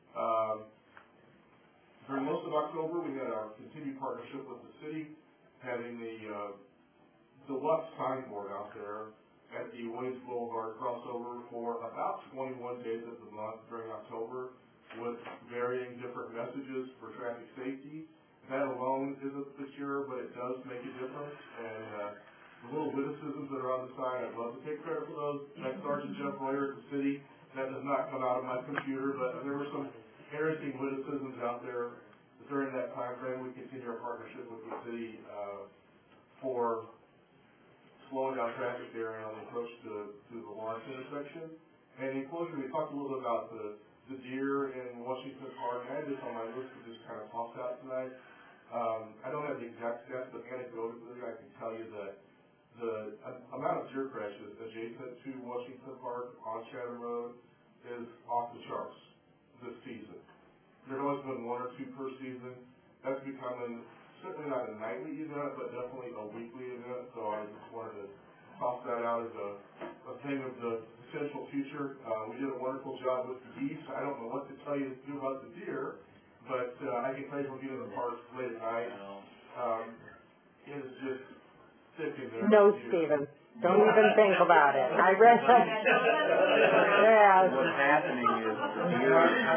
During most of October, we had our continued partnership with the city, having the deluxe signboard out there at the Williams Boulevard crossover for about 21 days of the month during October, with varying different messages for traffic safety. That alone isn't the cure, but it does make a difference. And the little witticisms that are on the sign, I'd love to take credit for those. That's Sergeant Jeff Royer at the city. That does not come out of my computer, but there were some interesting witticisms out there during that time frame. We continue our partnership with the city for slowing down traffic there on the approach to the Lawrence intersection. And in closing, we talked a little bit about the deer in Washington Park. I had this on my list to just kind of toss out tonight. I don't have the exact stats, but anecdotally, I can tell you that the amount of deer crashes adjacent to Washington Park on Chatham Road is off the charts this season. There's always been one or two per season. That's becoming certainly not a nightly event, but definitely a weekly event. So I just wanted to toss that out as a thing of the potential future. We did a wonderful job with the geese. I don't know what to tell you to do about the deer, but I can tell you from being in the parks late at night, it is just thick in there. No, Stephen. Don't even think about it. I read that. Yeah. What's happening is the deer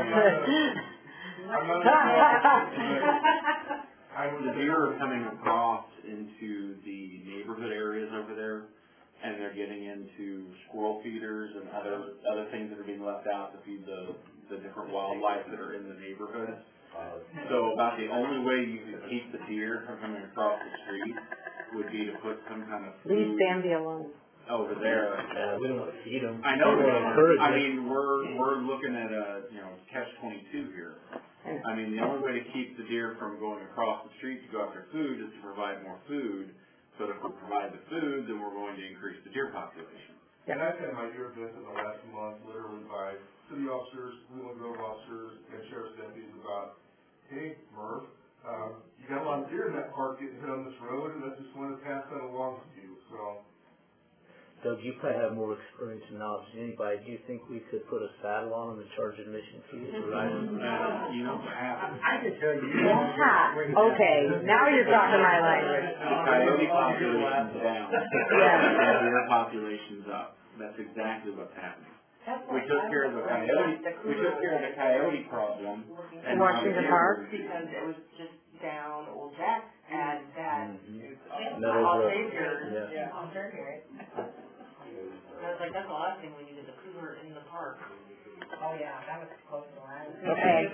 the deer are coming across into the neighborhood areas over there, and they're getting into squirrel feeders and other things that are being left out to feed the different wildlife that are in the neighborhood. So about the only way you could keep the deer from coming across the street would be to put some kind of food Leave Bambi alone over there. We don't want to feed them. I know. I mean, we're looking at a catch-22 here. I mean, the only way to keep the deer from going across the street to go after food is to provide more food. So if we provide the food, then we're going to increase the deer population. And I've had my deer visit in the last month, literally by city officers, Wheeling Grove officers, and sheriff's deputies about, hey, Murph, you got a lot of deer in that park getting hit on this road, and I just wanted to pass that along to you. So, Doug, you probably have more experience and knowledge than anybody. Do you think we could put a saddle on them and charge admission fees to ride them? I can tell you. Yeah. Okay, now you're talking my language. The coyote population's down. Yeah. And deer population's up. That's exactly what's happening. We took care of the coyote problem. In Washington Park? Because it was just down Old Jack and that Meadows all Road. Saviors. Yeah. On Turkey, right? I was like, that's the last thing we needed, the cooler in the park. Oh, yeah, that was close to the line. Okay.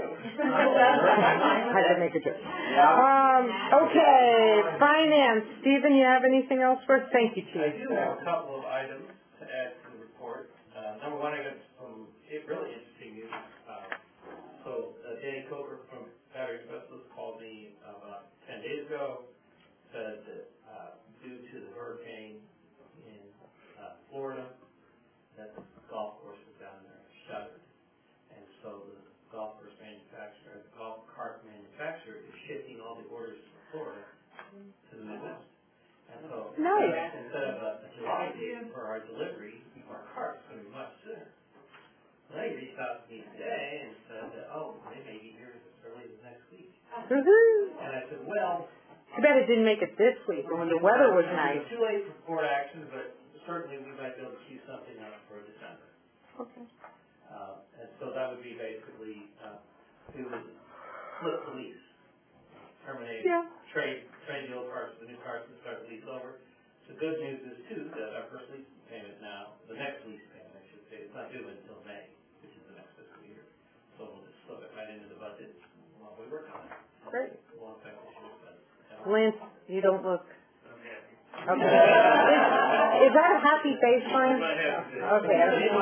Had to make a joke. Okay, finance. Stephen, you have anything else for us? Thank you, Chief. I do have a couple of items to add to the report. Number one, I got some really interesting news. So Danny Coker from Battery Specialist called me about 10 days ago, said that due to the hurricane in Florida, that the golf courses down there are shuttered. And so the golf cart manufacturer is shifting all the orders from Florida to the Midwest. And so instead of a July date for our delivery, our cart's going to be much sooner. They reached out to me today and said that, they may be here as early as next week. And I said, well, I bet it didn't make it this week when the weather was nice. It's too late for court action, but certainly we might be able to queue something up for December. Okay. And so that would be basically, we would flip the lease, terminate, trade the old cars for the new cars and start the lease over. The good news is, too, that our first lease payment now, the next lease payment, I should say, it's not due until May, which is the next fiscal year. So we'll just slip it right into the budget while we work on it. Great. It won't affect the year's budget. Lance, you don't look. Okay. Is that a happy face, Lance? Okay.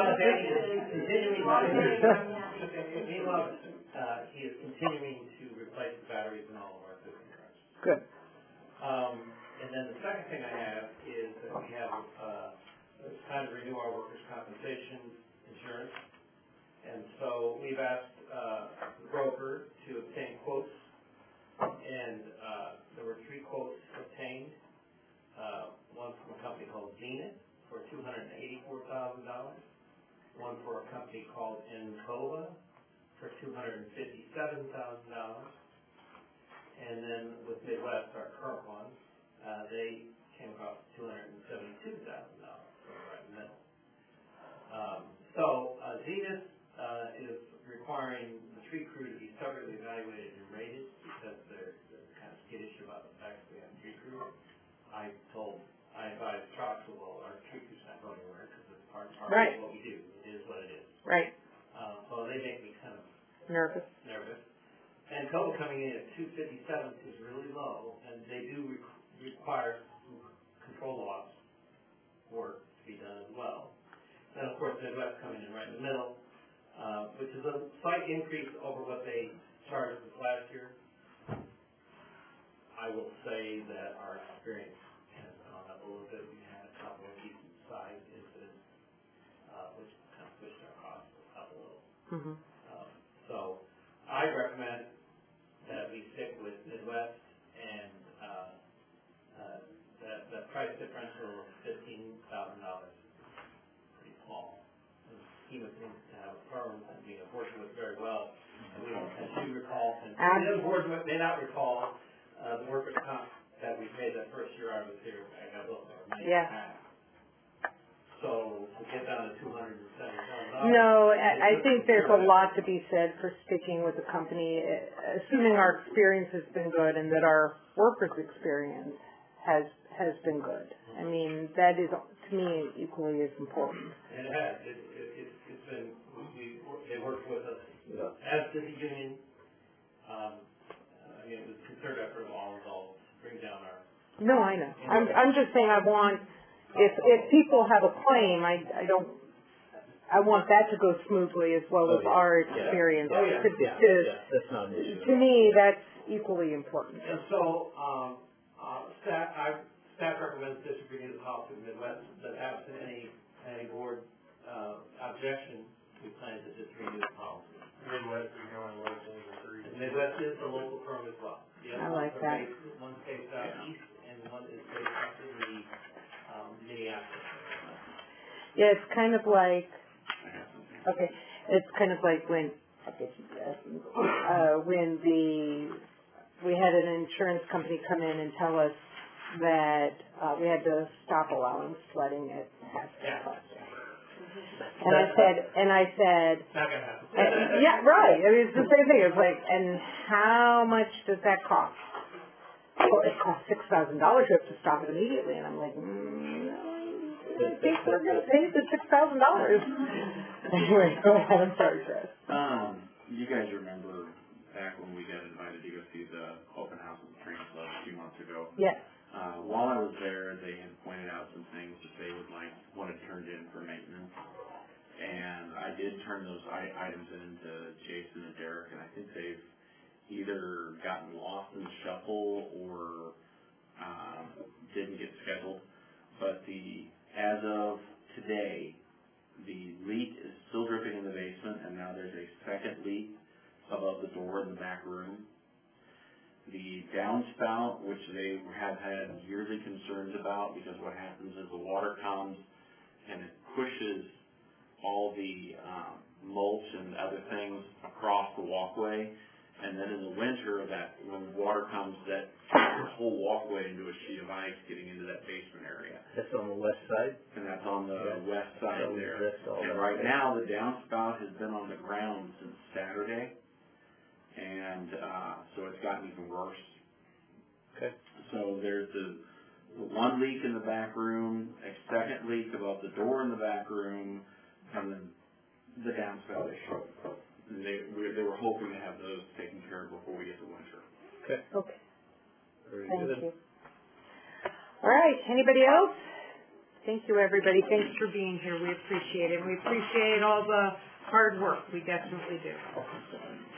Meanwhile, he is continuing to replace the batteries in all of our existing cars. Good. And then the second thing I have is that we have time to renew our workers' compensation insurance. And so we've asked the broker to obtain quotes, and there were 3 quotes obtained. One from a company called Zenith for $284,000, one for a company called Encova for $257,000, and then with Midwest, our current one, they came across $272,000, so right in the middle. Zenith is requiring the tree crew to be separately evaluated and rated because they're kind of skittish about the fact that we have a tree crew. I advised Troxel, well, our tree crew's not going anywhere because it's part of what we do. It is what it is. Right. So they make me kind of nervous. And COBA coming in at 257 is really low, and they do require some control loss work to be done as well. And of course, Midwest coming in right in the middle, which is a slight increase over what they charged us last year. I will say that our experience has gone up a little bit. We had a couple of decent sized incidents, which kind of pushed our costs up a little. Mm-hmm. So I recommend that we stick with Midwest, and the price differential of $15,000 is pretty small. In the scheme of things, to have a firm that we have worked with very well, and we don't, as you recall, and the other boards may not recall, the workers' comp that we paid that first year I was here, I got a little more money back. So to get down to $270,000. No, I think there's a lot to be said for sticking with the company, assuming our experience has been good and that our workers' experience has been good. I mean, that is, to me, equally as important. And it has. It's been, they worked with us, as did the union. I mean, it was a concerted effort of all involved to bring down our... No, I know. I'm just saying I want... If people have a claim, I want that to go smoothly as well as our experience. That's not an issue. To me, that's equally important. And so, staff recommends distributing the policy to Midwest, but absent any board objection, we plan to just renew the policy. Midwest is going local in 3. Midwest is a local firm as well. I like that. One's based out east, and one is based out in the Minneapolis. Yeah, it's kind of like, it's kind of like when we had an insurance company come in and tell us that we had to stop allowing sledding at Haskell. And I said, not gonna happen. Yeah, right. I mean, it's the same thing. It's like, and how much does that cost? Well, it costs $6,000. You have to stop it immediately. And I'm like, I think we're going to pay the $6,000. Anyway, go ahead. I'm sorry, Chris. You guys remember back when we got invited to go see the open house at the Train Club a few months ago? Yes. While I was there, they had pointed out some things that they would wanted turned in for maintenance. And I did turn those items in to Jason and Derek, and I think they've either gotten lost in the shuffle or didn't get scheduled. But as of today, the leak is still dripping in the basement, and now there's a second leak above the door in the back room. The downspout, which they have had yearly concerns about, because what happens is the water comes and it pushes all the mulch and other things across the walkway, and then in the winter, when water comes, that turns the whole walkway into a sheet of ice getting into that basement area. That's on the west side? And that's on the west side there. And right now, the downspout has been on the ground since Saturday, and so it's gotten even worse. Okay. So there's the one leak in the back room, a second leak above the door in the back room, and then the downspout issue. And they were hoping to have those taken care of before we get to winter. Okay. Very good. Thank you. All right. Anybody else? Thank you, everybody. Thanks for being here. We appreciate it. We appreciate all the hard work. We definitely do.